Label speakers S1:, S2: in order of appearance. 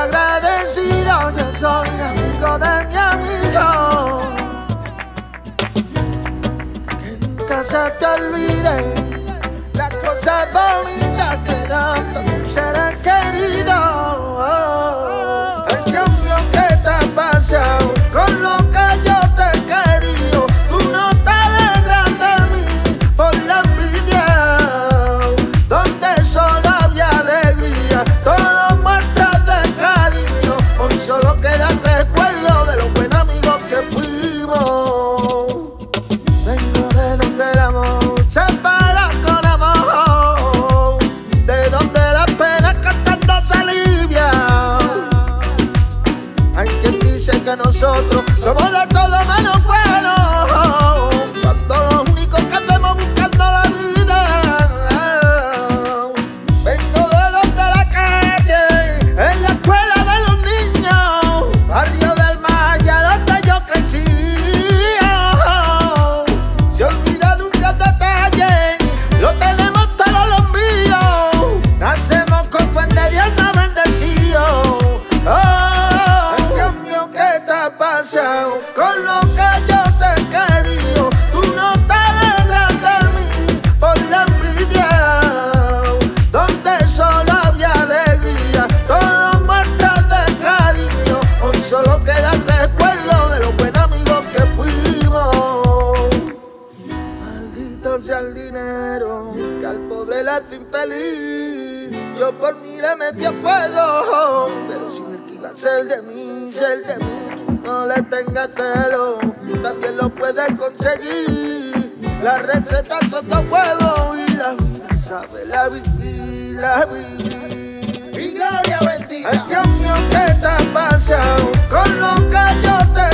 S1: agradecido, yo soy amigo de mi amigo. Que nunca se te olvide las cosas bonitas que dan tus seres queridos. El cambio que te ha pasado con lo que yo te he querido, tú no te alegras de mí por la envidia, donde solo había alegría, todo muestras de cariño. Hoy solo queda el recuerdo de los buenos amigos que fuimos. Vengo de donde el amor se paga con amor, de donde las penas cantando se alivian. Hay quien dice que nosotros somos de todo menos buenos, cuando lo único que hacemos es buscarnos la vida. Vengo de donde la calle es la escuela de los niños, barrio del Maya donde yo crecí. Se olvida de un gran detalle, lo tenemos todos los míos, nacemos con buen de Dios no bendecido. El cambio que te ha pasado con lo que yo te he querido, tú no te alegras de mí por la envidia, donde solo había alegría, todo muestras de cariño. Hoy solo queda el recuerdo de los buenos amigos que fuimos. Maldito sea el dinero que al pobre le hace infeliz. Yo por mí le metí a fuego, pero sin el que iba a ser de mí, tú no le tengas celo, tú también lo puedes conseguir. Las recetas son dos huevos y la vida sabe la viví, la viví. Y gloria bendita. El cambio que te ha pasado con lo que yo te